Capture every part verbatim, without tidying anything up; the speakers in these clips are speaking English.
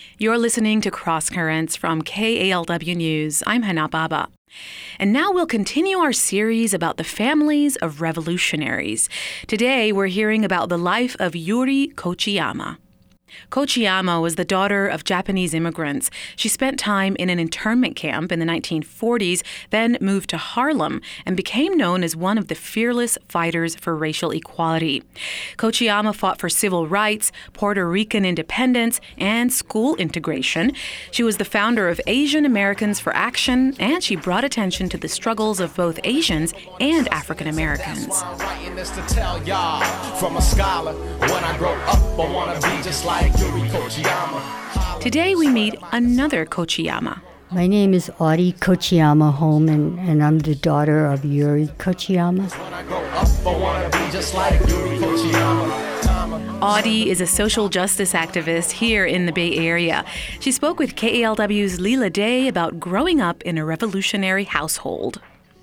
You're listening to Cross Currents from K A L W News. I'm Hana Baba. And now we'll continue our series about the families of revolutionaries. Today, we're hearing about the life of Yuri Kochiyama. Kochiyama was the daughter of Japanese immigrants. She spent time in an internment camp in the nineteen forties, then moved to Harlem and became known as one of the fearless fighters for racial equality. Kochiyama fought for civil rights, Puerto Rican independence, and school integration. She was the founder of Asian Americans for Action, and she brought attention to the struggles of both Asians and African Americans. From a scholar, when I grow up, I want to be just like Yuri Kochiyama. Today we meet another Kochiyama. My name is Audie Kochiyama Holman, and I'm the daughter of Yuri Kochiyama. When I grow up, I want to be just like Yuri Kochiyama. Audie is a social justice activist here in the Bay Area. She spoke with K A L W's Leela Day about growing up in a revolutionary household.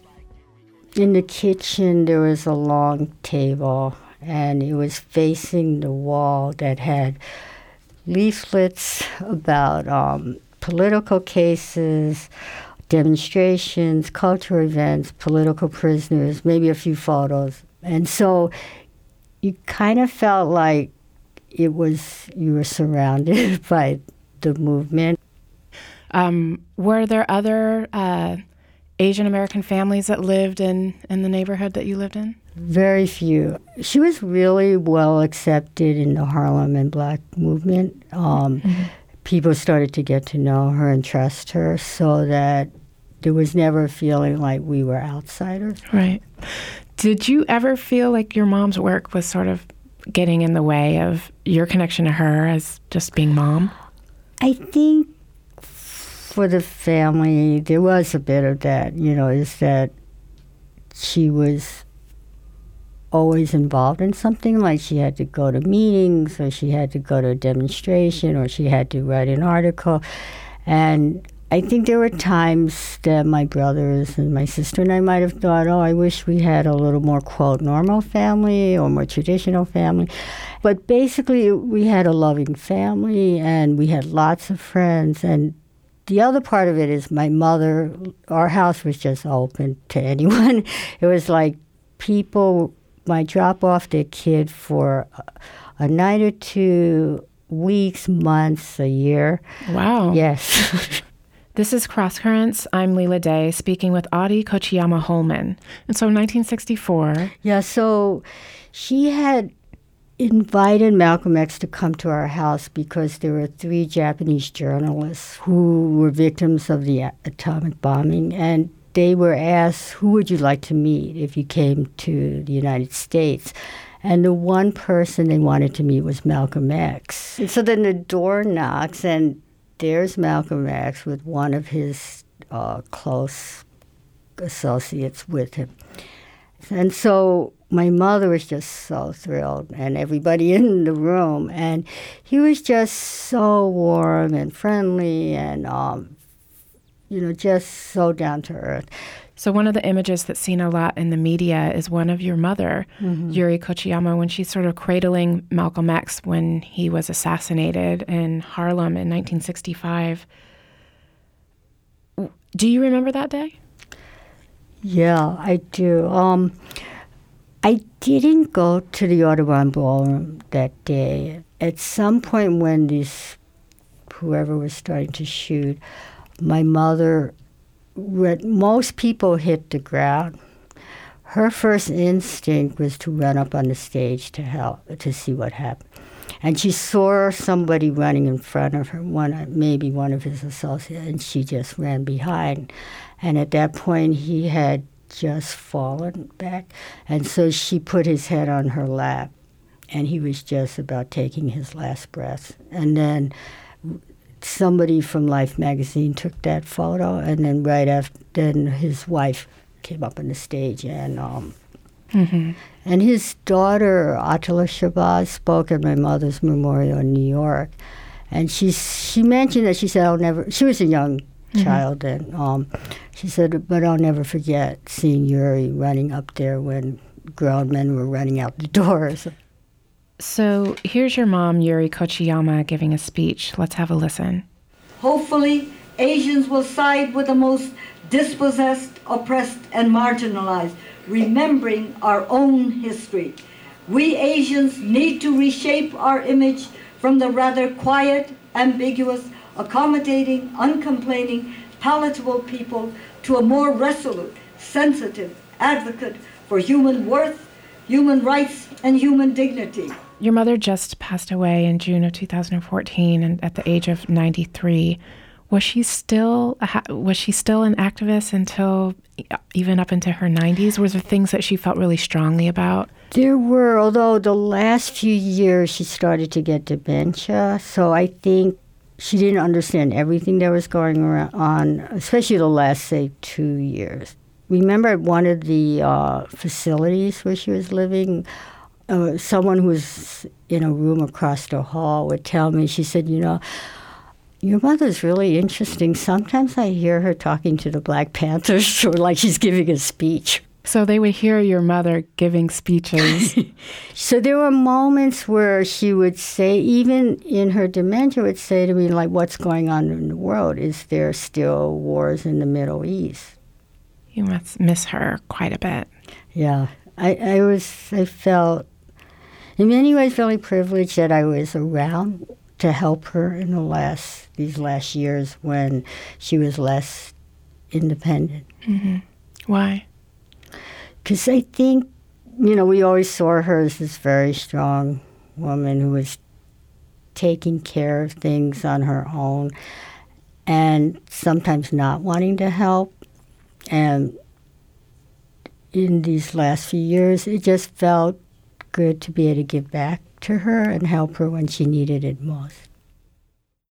In the kitchen, there was a long table, and it was facing the wall that had leaflets about um, political cases, demonstrations, cultural events, political prisoners, maybe a few photos. And so you kind of felt like it was, you were surrounded by the movement. Um, were there other uh, Asian American families that lived in, in the neighborhood that you lived in? Very few. She was really well accepted in the Harlem and Black movement. Um, mm-hmm. People started to get to know her and trust her, so that there was never a feeling like we were outsiders. Right. Did you ever feel like your mom's work was sort of getting in the way of your connection to her as just being mom? I think for the family, there was a bit of that, you know, is that she was always involved in something, like she had to go to meetings, or she had to go to a demonstration, or she had to write an article. And I think there were times that my brothers and my sister and I might have thought, oh, I wish we had a little more, quote, normal family or more traditional family. But basically, we had a loving family, and we had lots of friends. And the other part of it is my mother, our house was just open to anyone. It was like people might drop off their kid for a, a night or two, weeks, months, a year. Wow. Yes. This is Cross Currents. I'm Leela Day, speaking with Audie Kochiyama Holman. And so in nineteen sixty-four... Yeah, so she had invited Malcolm X to come to our house because there were three Japanese journalists who were victims of the atomic bombing, and they were asked, who would you like to meet if you came to the United States? And the one person they wanted to meet was Malcolm X. And so then the door knocks, and there's Malcolm X with one of his uh, close associates with him. And so my mother was just so thrilled, and everybody in the room. And he was just so warm and friendly and um, you know, just so down to earth. So one of the images that's seen a lot in the media is one of your mother, mm-hmm. Yuri Kochiyama, when she's sort of cradling Malcolm X when he was assassinated in Harlem in nineteen sixty-five. Do you remember that day? Yeah, I do. Um, I didn't go to the Audubon Ballroom that day. At some point when this, whoever was starting to shoot, my mother, most people hit the ground. Her first instinct was to run up on the stage to help, to see what happened. And she saw somebody running in front of her, one maybe one of his associates, and she just ran behind. And at that point, he had just fallen back. And so she put his head on her lap, and he was just about taking his last breath. And then somebody from Life magazine took that photo, and then right after, then his wife came up on the stage, and um, mm-hmm. and his daughter Atala Shabazz spoke at my mother's memorial in New York, and she she mentioned that she said, "I'll never." She was a young mm-hmm. child, and um, she said, "But I'll never forget seeing Yuri running up there when grown men were running out the doors." So here's your mom, Yuri Kochiyama, giving a speech. Let's have a listen. Hopefully, Asians will side with the most dispossessed, oppressed, and marginalized, remembering our own history. We Asians need to reshape our image from the rather quiet, ambiguous, accommodating, uncomplaining, palatable people to a more resolute, sensitive advocate for human worth, human rights, and human dignity. Your mother just passed away in June of two thousand fourteen, and at the age of ninety-three. Was she still a, was she still an activist until even up into her nineties? Was there things that she felt really strongly about? There were, although the last few years she started to get dementia, so I think she didn't understand everything that was going on, especially the last, say, two years. Remember at one of the uh, facilities where she was living, uh, someone who was in a room across the hall would tell me, she said, you know, your mother's really interesting. Sometimes I hear her talking to the Black Panthers, or like she's giving a speech. So they would hear your mother giving speeches. So there were moments where she would say, even in her dementia, would say to me, like, what's going on in the world? Is there still wars in the Middle East? You must miss her quite a bit. Yeah. I, I was, I felt, in many ways, really privileged that I was around to help her in the last, these last years when she was less independent. Mm-hmm. Why? Because I think, you know, we always saw her as this very strong woman who was taking care of things on her own and sometimes not wanting to help. And in these last few years, it just felt good to be able to give back to her and help her when she needed it most.